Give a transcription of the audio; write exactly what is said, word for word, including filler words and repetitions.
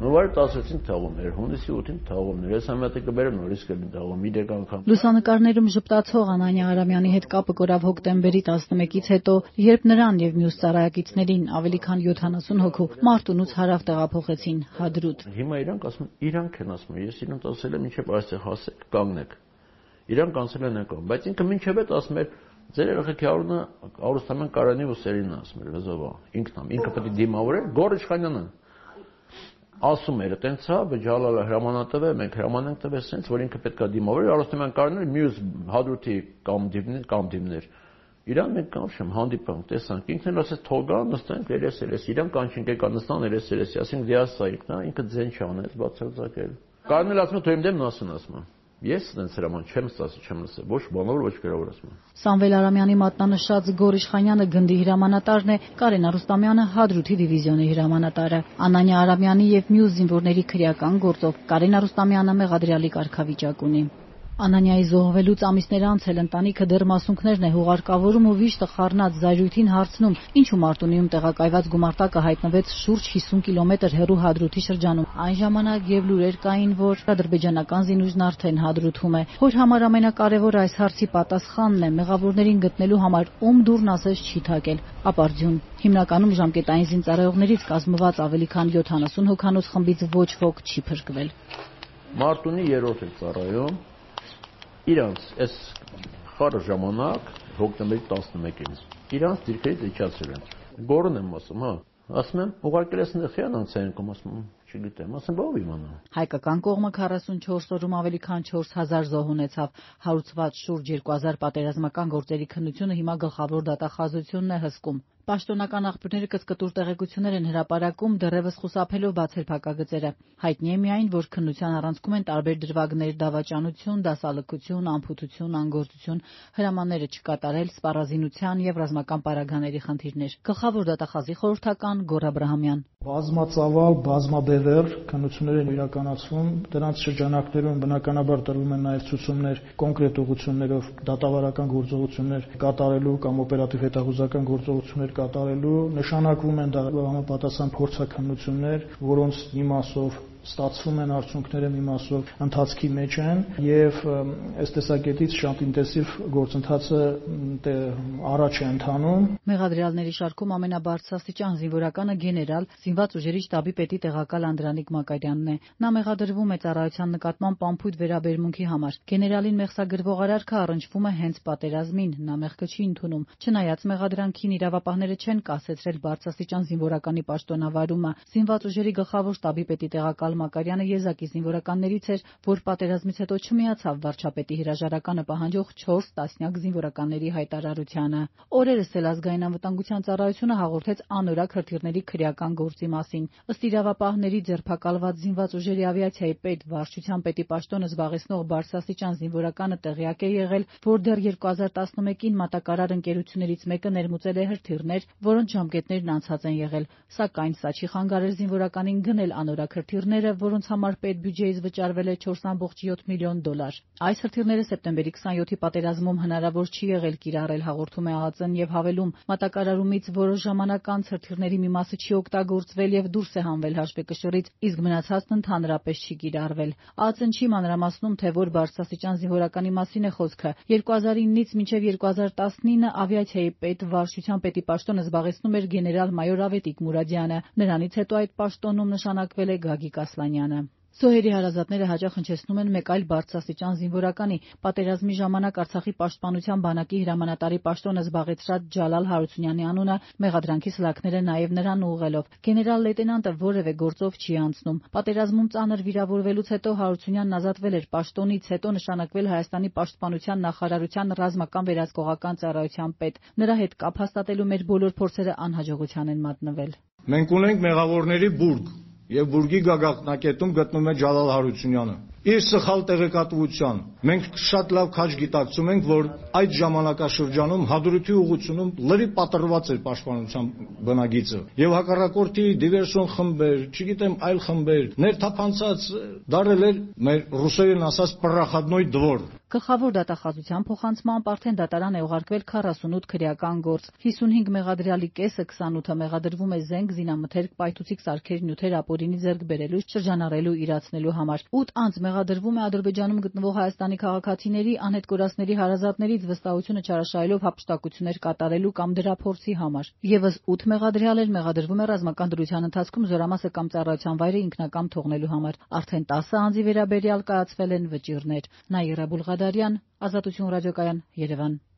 Հունվարի տասնոցին թողումներ, հունիսի ութին թողումներ, ես համատեղ կբերեմ նորից կլինի թողում, մի դեպք անգամ։ Լուսանկարներում ժպտացող Անանյա Արամյանի հետ կապը կորավ հոկտեմբերի տասնմեկից հետո, երբ նրան եւ մյուս ծառայակիցներին ավելի քան յոթանասուն հոգու Մարտունուց հարավ տեղափոխեցին Հադրութ։ Հիմա իրանք ասում են, իրանք են ասում, ես իրանք ասել եմ, ինչեւ այստեղ հասեք, կանգնեք։ Իրանք ասել են եկա, բայց ինքը մինչև այդ ասում էր, ձեր երեխեքի արունը Արուստամյան Կարանի ուսերին ասում էր, վզովա, ինքն ամ, ինքը պետք է դիմավորեր, Գոռ Իշխանյանն ասում էր, այտենց է, Ջալալը հրամանատվ է, մենք հրամանենք տվել սենց, որ ինքը պետք է դիմավորեր, Արուստամյան Կարանին մյուս Հադրութի կամդիվներ, կամդիվներ։ Իրան մենք կանչեմ, հանդիպանք, տեսանք, ինքն էլ ասեց թողա, նստենք, երես երես, իրան կանչենք, եկա նստան երես երես, ասենք դիասա ինքն, ինքը ձեն չանեց, բացարձակել։ Կարանին էլ ասում է, թող իմ դեմ նասեն ասում։ Ես դենց հրաման չեմ ստացել, չեմ լսել, ոչ բանավոր, ոչ գրավոր ասում։ Սամվել Արամյանի մատնանշած Գոռ Իշխանյանը գնդի հրամանատարն է, Կարեն Արուստամյանը Հադրութի դիվիզիոնի հրամանատարը։ Անանյա Արամյանի եւ մյուս զինվորների քրեական գործով Կարեն Արուստամյանը մեղադրյալի կարգավիճակ ունի։ Անանյայի զոհվելուց ամիսներ անց էլ ընտանիքը դեռ մասունքներն է հուղարկավորում ու վիշտը խառնած զայրույթին հարցնում, ինչու Մարտունիում տեղակայված գումարտակը հայտնվեց շուրջ հիսուն կիլոմետր հեռու Հադրութի շրջանում։ Այն ժամանակ եւ լուրեր կային, որ ադրբեջանական զինուժն արդեն Հադրութում է։ Հոր համար ամենակարևորը այս հարցի պատասխանն է, մեղավորներին գտնելու համար ում դուրն ասես չի թակել։ Ապարդյուն։ Հիմնականում ժամկետային զինծառայողներից կազմված ավելի քան յոթանասուն հոգանոց խմբից ոչ ոք չի փրկվել։ Մարտունի երրորդ է ծառայում իրանց այս խառը ժամանակ հոկտեմբերի տասնմեկին իրանց դիրքերից իջացրել են։ Գոռն եմ ասում, հա, ասում եմ, ուղարկել ես նխյան անցայինքում, ասում եմ, չգիտեմ, ասում բավ իմանա։ Հայկական կողմը քառասունչորս օրում ավելի քան չորս հազար զոհ ունեցավ, հարուցված շուրջ երկու հազար պատերազմական գործերի քննությունը հիմա գլխավոր դատախազությունն է հսկում։ Պաշտոնական աղբյուրները կծկտուր տեղեկություններ են հրապարակում, դեռևս խուսափելով բացել փակագծերը։ Հայտնի է միայն, որ քննության առանցքում են տարբեր դրվագներ՝ դավաճանություն, դասալքություն, անփութություն, անգործություն, հրամանները չկատարել, սպառազինության եւ ռազմական պարագաների խնդիրներ։ Գլխավոր դատախազի խորհրդական Գոռ Աբրահամյան։ Բազմածավալ, բազմաբևեռ քննություններ են իրականացվում, դրանց շրջանակներում բնականաբար տրվում են նաև ցուցումներ կոնկրետ ուղղություններով դատավարական գործողություններ կատարելու կամ օպերատիվ հետախուզական գործողություններ կատարելու, նշանակվում են դա համապատասխան փորձաքննություններ, որոնց մի մասով ստացվում են արդյունքները, մի մասով ընթացքի մեջ են եւ այս տեսակետից շատ ինտենսիվ գործընթացը առաջ է ընթանում։ Մեղադրյալների շարքում ամենաբարձրաստիճան զինվորականը գեներալ, զինված ուժերի շտաբի պետի տեղակալ Անդրանիկ Մակարյանն է։ Նա մեղադրվում է ծառայության նկատմամբ անփույթ վերաբերմունքի համար։ Գեներալին մեղսագրվող արարքը առնչվում է հենց պատերազմին, նա մեղքը չի ընդունում։ Չնայած մեղադրանքին իրավապահները չեն կասեցրել բարձրաստիճան զինվորականի պաշտոնավարումը։ Զինված ուժերի գլխավոր շտաբի պետի տեղակալ Մակարյանը եզակի զինվորականներից էր, որ պատերազմից հետո չմիացավ վարչապետի հրաժարականը պահանջող չորս տասնյակ զինվորականների հայտարարությանը։ Օրերս էլ ազգային անվտանգության ծառայությունը հաղորդեց անորակ հրթիռների քրեական գործի մասին։ Ըստ իրավապահների ձերբակալված զինված ուժերի ավիացիայի պետ վարչության պետի պաշտոնը զբաղեցնող բարձրաստիճան զինվորականը տեղյակ է եղել, որ դեռ երկու հազար տասնմեկին մատակարար ընկերություններից մեկը ներմուծել է հրթիռներ, որոնց ժամկետներն անցած են եղել, սակայն սա չի խանգարել զինվորականին գնել անորակ հրթիռները, որոնց համար պետբյուջեից վճարվել է չորս կόμμα յոթ միլիոն դոլար։ Այս հրթիռները սեպտեմբերի քսանյոթի պատերազմում հնարավոր չի եղել կիրառել, հաղորդում է ԱԱԾ-ն եւ հավելում, մատակարարումից որոշ ժամանակ անց հրթիռների մի մասը չի օգտագործվել եւ դուրս է հանվել հաշվեկշռից, իսկ մնացածն ընդհանրապես չի կիրառվել։ ԱԱԾ-ն չի մանրամասնում, թե որ բարձրաստիճան զինվորականի մասին է խոսքը։ երկու հազար իննից մինչև երկու հազար տասնինը ավիացիայի պետ վարչության պետի պաշտոնը զբաղեցնում էր գեներալ-մայոր Ավետիք Մուրադյանը։ Նրանից հետո այդ պաշտոնում նշանակվել է Գագիկ Ասլանյանը։ Զոհերի հարազատները հաճախ հնչեցնում են մեկ այլ բարձրաստիճան զինվորականի, պատերազմի ժամանակ Արցախի պաշտպանության բանակի հրամանատարի պաշտոնը զբաղեցրած Ջալալ Հարությունյանի անունը, մեղադրանքի սլաքները նաև նրան ուղղելով։ Գեներալ լեյտենանտը որևէ գործով չի անցնում։ Պատերազմում ծանր վիրավորվելուց հետո Հարությունյանն ազատվել էր պաշտոնից, հետո նշանակվել Հայաստանի պաշտպանության նախարարության ռազմական վերահսկողական ծառայության պետ։ Նրա հետ կապ հաստատելու մեր բոլոր փորձերը անհաջողության են մատնվել։ Մենք ունենք մեղավորների բուրգ եւ բուրգի գագաթնակետում գտնվում է Ջալալ Հարությունյանը։ Իր սխալ տեղեկատվության մենք շատ լավ քաջ գիտակցում ենք, որ այդ ժամանակաշրջանում Հադրութի ուղղությունում լրիվ պատրված էր պաշտպանության բնագիծը եւ հակառակորդի դիվերսիոն խմբեր, չգիտեմ, այլ խմբեր ներթափանցած դարել էր մեր ռուսերեն ասած պրախադնոյ դվոր։ Գլխավոր դատախազության փոխանցմամբ արդեն դատարան է ուղարկվել քառասունութ քրեական գործ, հիսունհինգ մեղադրյալի կեսը քսանութը մեղադրվում է զենք, զինամթերք, պայթուցիկ սարքեր, նյութեր ապօրինի ձեռք բերելու, շրջանառելու, իրացնելու համար։ ութ անձ մեղադրվում է Ադրբեջանում գտնվող Հայաստանի քաղաքացիների, անհետ կորածների հարազատներից վստահությունը չարաշահելով հափշտակություններ կատարելու կամ դրա փորձի համար։ Եվս ութ մեղադրյալ էլ մեղադրվում է ռազմական դրության ընթացքում զորամասը կամ ծառայության վայրը ինքնակամ թողնելու համար։ Արդեն տասը անձի վերաբերյալ կայացվել են վճիռներ։ Նաիրա Բուլղադարյան, Ազատություն ռադիոկայան, Երևան։